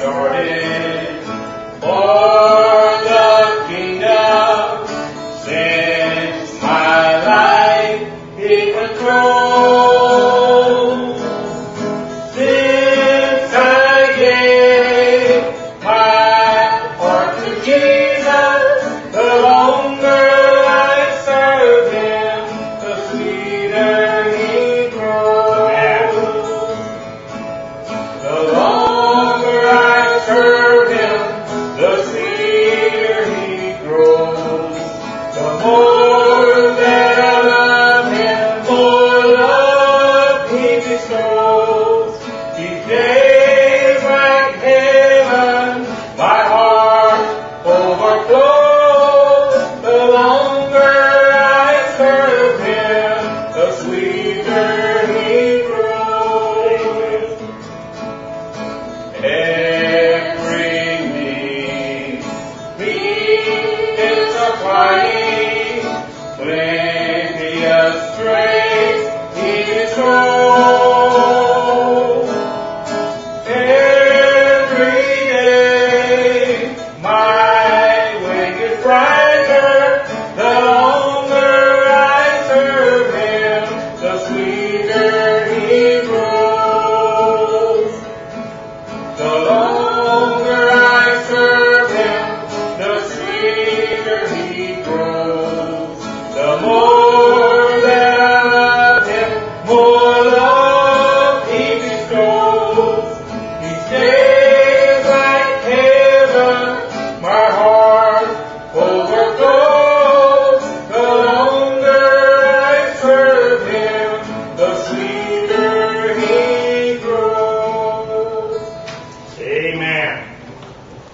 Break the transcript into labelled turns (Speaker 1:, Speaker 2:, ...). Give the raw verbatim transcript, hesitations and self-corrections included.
Speaker 1: started for the kingdom, since my life He controls. Since I gave my heart to Jesus, the longer I serve Him, the sweeter He grows. The longer I serve Him, the sweeter He grows. The more that I love Him, more love He bestows. These days like heaven, my heart overflows. The longer I serve Him, the sweeter He grows. Every need, need is supplying, plenty of strength He bestows. Every day my way gets brighter, the longer I serve Him, the sweeter He grows. The longer I serve Him, the sweeter He grows. The more that I love Him, more love He bestows. Each day like heaven, my heart overflows. The longer I serve Him, the sweeter He grows. Amen.